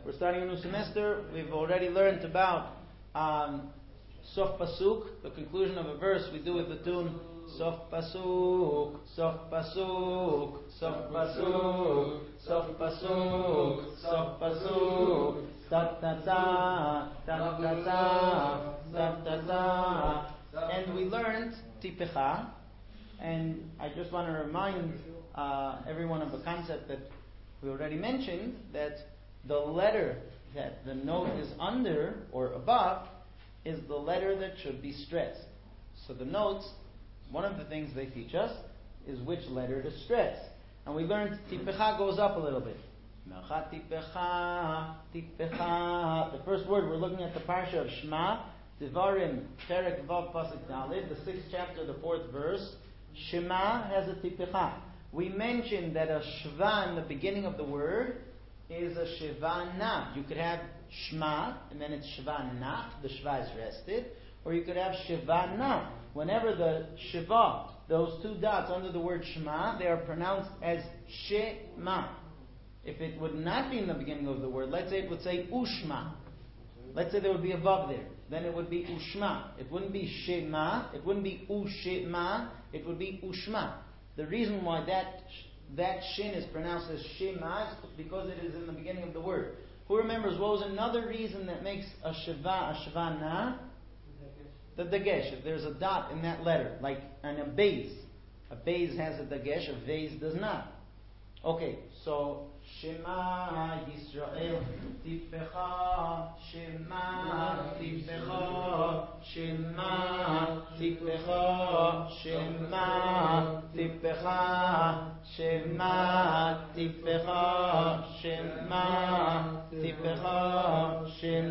We're starting a new semester. We've already learned about Sof Pasuk, the conclusion of a verse. We do with the tune Sof Pasuk, Sof Pasuk, Sof Pasuk, Sof Pasuk, Sof Pasuk, Ta ta ta, ta ta ta, ta ta ta. And we learned Tipecha, and I just want to remind everyone of a concept that we already mentioned, that the letter that the note is under or above is the letter that should be stressed. So the notes, one of the things they teach us is which letter to stress. And we learned Tipecha goes up a little bit. Tipecha, Tipecha. The first word, we're looking at the parsha of Shema, Devarim, Perek Vav Pasuk Daled, the 6th chapter, the 4th verse. Shema has a Tipecha. We mentioned that a Shva in the beginning of the word is a Shivana. You could have Shema, and then it's Shivana, the Shva is rested, or you could have Shivana. Whenever the Shiva, those two dots under the word Shema, they are pronounced as Shema. If it would not be in the beginning of the word, let's say it would say Ushma. Let's say there would be a vav there. Then it would be Ushma. It wouldn't be Shema. It wouldn't be Ushema. It would be Ushma. The reason why that shin is pronounced as Shema is because it is in the beginning of the word. Who remembers what was another reason that makes a Shiva a Shivana? The Dagesh. If there's a dot in that letter, like in a Beis. A Beis has a Dagesh, a Beis does not. Okay, so Shema Yisrael Tipecha, Shema Tipecha, Shema Tipecha, Shema Tipecha, Shema Tipecha, Shema Tipecha,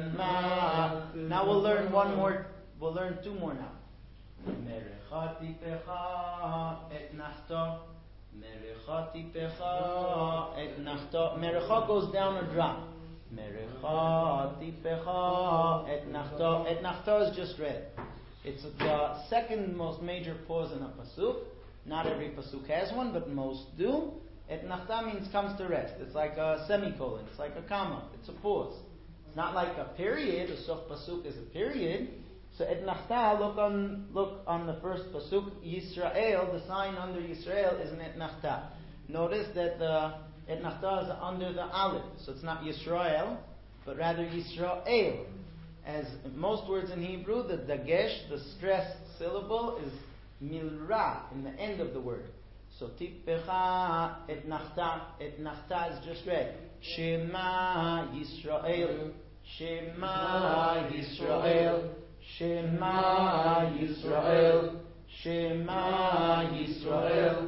Shema. Now we'll learn one more. We'll learn two more now. Merecha Tipecha et Nachto. Merecha Tipecha et Nachto. Merecha goes down or drop. Merecha Tipecha et Nachto. Et Nachto is just read. It's the second most major pause in a pasuk. Not every pasuk has one, but most do. Et Nachta means comes to rest. It's like a semicolon. It's like a comma. It's a pause. It's not like a period. A sof pasuk is a period. So et Nachta, look on the first pasuk, Yisrael, the sign under Yisrael is an et Nachta. Notice that the et Nachta is under the aleph, so it's not Yisrael, but rather Yisrael. As in most words in Hebrew, the dagesh, the stressed syllable, is milra, in the end of the word. So Tipecha et Nachta is just read. Shema Yisrael, Shema Yisrael. Shema Yisrael, Shema Yisrael,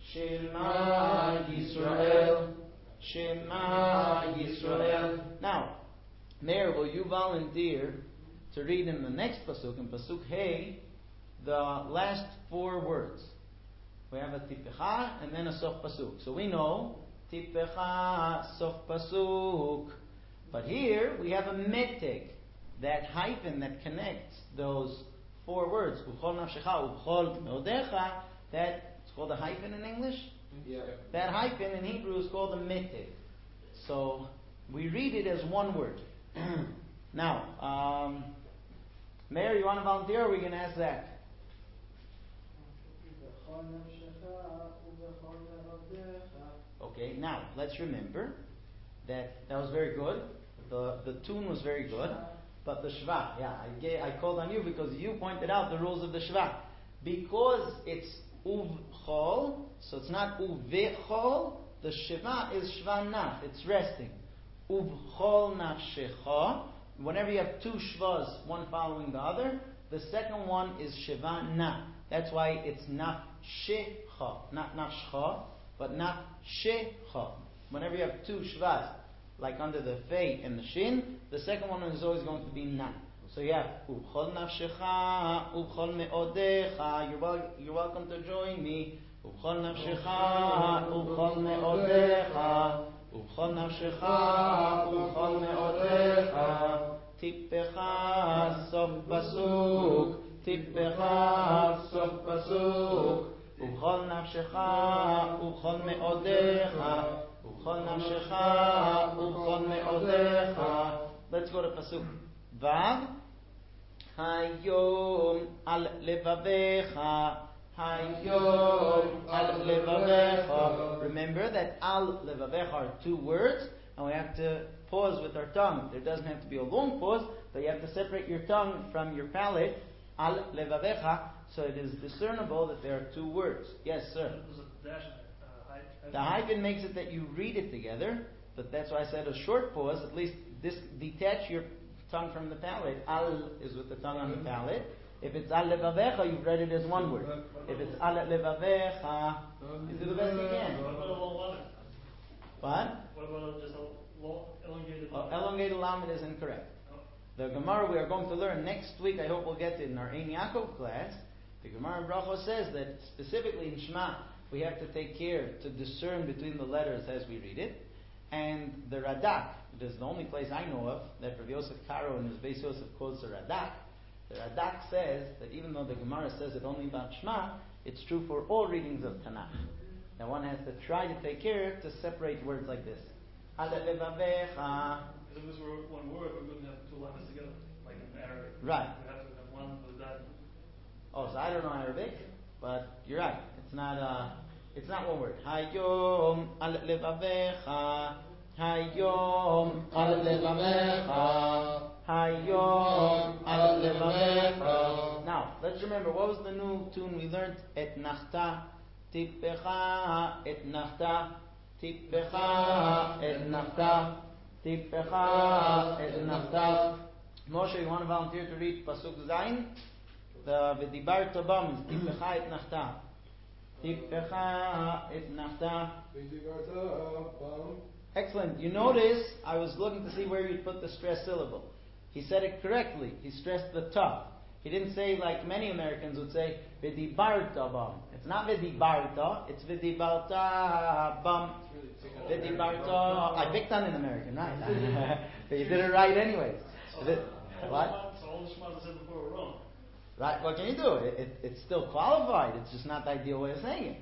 Shema Yisrael, Shema Yisrael. Now, Meir, will you volunteer to read in the next pasuk, in pasuk Hey, the last four words? We have a Tipecha and then a Sof pasuk. So we know Tipecha, Sof pasuk. But here we have a Meteg. That hyphen that connects those four words, Uchol nafshecha, Uchol meodecha, that it's called a hyphen in English? Yeah. That hyphen in Hebrew is called a meteg. So we read it as one word. Now, Mayor, you want to volunteer or are we going to ask Zach? Okay, now let's remember that was very good. The tune was very good. But the Shva, I called on you because you pointed out the rules of the Shva. Because it's Uvchol, so it's not Uvechol, the Shva is Shvanach, it's resting. Uvchol Nafshecha, whenever you have two Shvas, one following the other, the second one is Shvanach. That's why it's Nafshecha, not Nafshecha, but Nafshecha. Whenever you have two Shvas, like under the Fei and the Shin, the second one is always going to be Na. So you have Ubchol Nafshecha, Ubchol Meodecha. You're welcome to join me. Ubchol Nafshecha, Ubchol Meodecha. Ubchol Nafshecha, Ubchol Meodecha. Tipecha, Sof Pasuk. Tipecha, Sof Pasuk. Ubchol Nafshecha, Ubchol Meodecha. B'chol nafshecha u'b'chol me'odecha. Let's go to Pasuk Vav. Hayom al levavecha. Hayom al levavecha. Remember that al levavecha are two words, and we have to pause with our tongue. There doesn't have to be a long pause, but you have to separate your tongue from your palate. Al levavecha, so it is discernible that there are two words. Yes, sir. The hyphen makes it that you read it together, but that's why I said a short pause. At least detach your tongue from the palate. Al is with the tongue on the palate. If it's al levavecha, you've read it as one word. If it's al levavecha, you do the best you can. What? What about just a elongated line? Elongated lamed is incorrect. The Gemara we are going to learn next week, I hope we'll get to in our Ein Yaakov class. The Gemara in Brachos says that specifically in Shema, we have to take care to discern between the letters as we read it. And the Radak, it is the only place I know of that Rav Yosef Karo in his Beis Yosef quotes the Radak. The Radak says that even though the Gemara says it only about Shema, it's true for all readings of Tanakh. Now one has to try to take care to separate words like this. If this were one word, we wouldn't have two lines together, like in Arabic. Right. We have to have one with that. Oh, so I don't know Arabic, but you're right. It's not one word. Hayom al levavecha. Hayom al levavecha. Hayom al levavecha. Now, let's remember, what was the new tune we learned? Et nachta, tipecha, et nachta, tipecha, et nachta, tipecha, et nachta. Moshe, you want to volunteer to read Pasuk Zayin? The V'dibarta bam is tipecha et nachta. Tipecha et nachta. Excellent. You notice I was looking to see where you'd put the stress syllable. He said it correctly. He stressed the ta. He didn't say like many Americans would say v'dibarta bam. It's not v'dibarta. It's v'dibarta bam. V'dibarta. I picked on an American, right? But you did it right anyways. What? So all the shmas I said before were wrong. Right, what can you do? It's still qualified. It's just not the ideal way of saying it.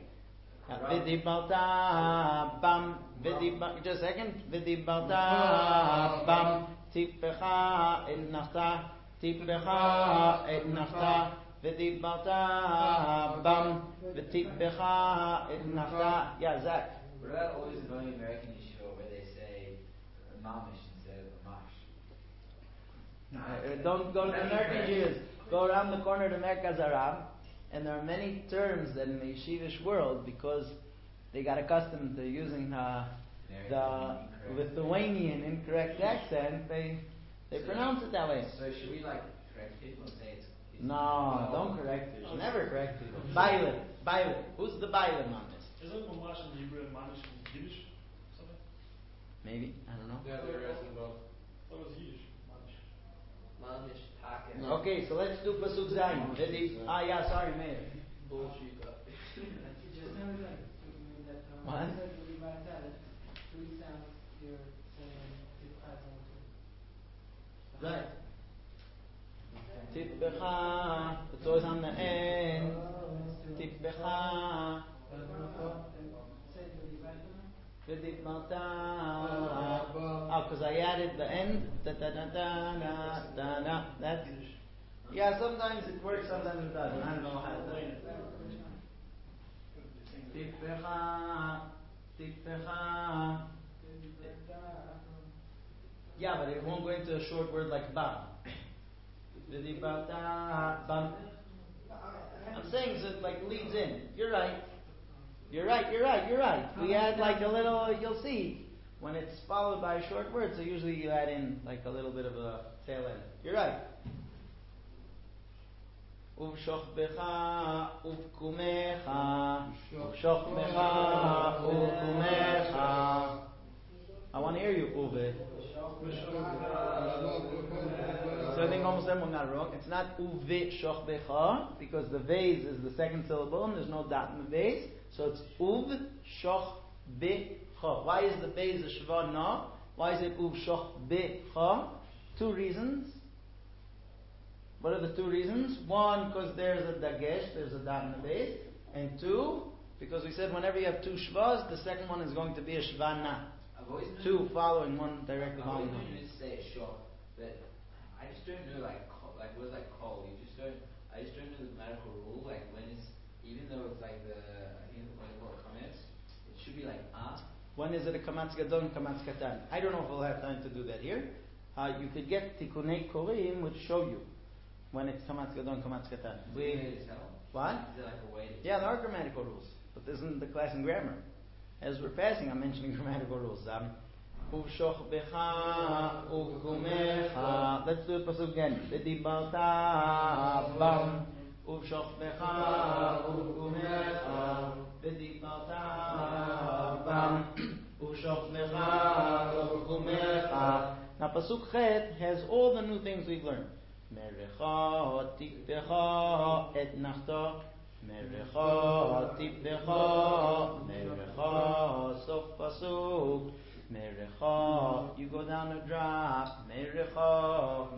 V'dibalta bam. Just a second. V'dibalta bam. Tipecha et nachta. Tipecha et nachta. V'dibalta bam. V'tipecha et nachta. Yeah, Zach. What about always annoying American yeshiva where they say mamish instead of amash? Don't go to the American Jews. Go around the corner to Merkaz Aram, and there are many terms that in the yeshivish world, because they got accustomed to using the Lithuanian incorrect accent, they pronounce it that way. So should we correct people and say it's No, don't correct people. Never correct people. Bailet. Who's the Bailet on this? Isn't mamash in Hebrew and mamish in Yiddish? Something? Maybe, I don't know. Yeah, they're asking both. That was Yiddish. Mamish. Mamish, Taka. No. Okay, so let's do Pasuk Zayin. Yeah, sorry, Mayor. Bullshit. What? Right. Titbecha. It's always on the end. Titbecha. Because I added the end. That's, yeah, sometimes it works, sometimes it doesn't. I don't know how to say it. Titbecha. Yeah, but it won't go into a short word like bam. I'm saying so it leads in. You're right. We add a little, you'll see, when it's followed by a short word, so usually you add in a little bit of a tail end. You're right. Uv'shochbecha, uv'kumecha, uv'shochbecha, uv'kumecha. I want to hear you, uve. So I think almost everyone got it wrong. It's not uve shochbecha, because the vase is the second syllable and there's no dot in the vase. So it's uv shochbecha. Why is the vase a shva na? Why is it uv shochbecha? 2 reasons. What are the 2 reasons? 1, because there's a dagesh, there's a dot in the vase. And 2, Because we said whenever you have two shvas, the second one is going to be a shvana. Two following one, directly following one. I always say a short, but I just don't know words like call. I just don't know the grammatical rule. Like when it's, even though it's like I think when it's called comments, it should be like When is it a kamatz gadol, kamatz katan? I don't know if we'll have time to do that here. You could get tikunei korim which show you when it's kamatz gadol, kamatz katan. What? Is there like a way to Yeah, there are grammatical rules, but this isn't the class in grammar. As we're passing, I'm mentioning grammatical rules. Uvshoch becha uvkumecha. Let's do it pasuk again. V'dibarta bam. Uvshoch becha uvkumecha. V'dibarta bam. Uvshoch becha uvkumecha. Now pasuk chet has all the new things we've learned. Merecha tikbecha et nachta. Merecha tikbecha. Merecha sof pasuk. Merecha, you go down a drop. Merecha,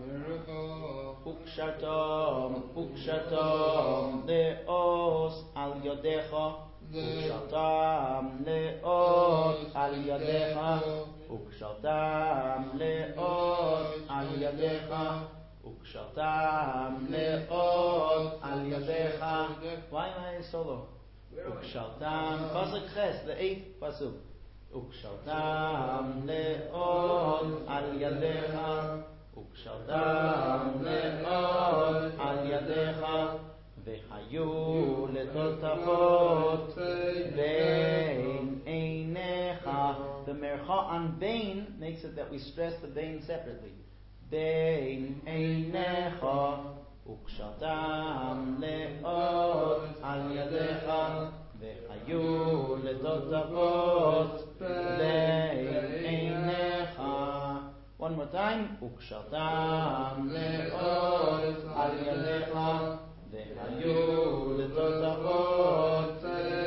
ukshatam, leos al yadecha. Ukshatam, leos al yadecha. Ukshatam, leos al yadecha. Ukshatam, leos al yadecha. Why am I solo? Ukshatam, pasuk ches, the 8th pasuk. Ukshaltam le'od al yadecha, Ukshaltam le'od al yadecha, Vehayu letotachot bein einecha. The mercha on bein makes it that we stress the bein separately. Bein einecha, Ukshaltam le'od al yadecha, Vehayu letotachot. One more time. Ukshatam le'od al yadecha, vehayu letotachot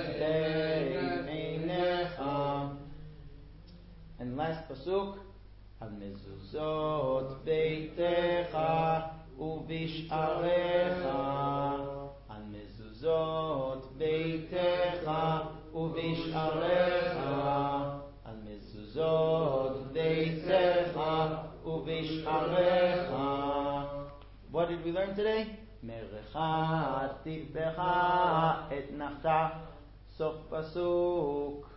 beinecha. And last pasuk. Al mezuzot beitecha ubish'arecha. Al mezuzot beitecha ubish'arecha. Zot beitecha ubish'arecha. What did we learn today? Merecha tikbecha et nachta. Sof pasuk.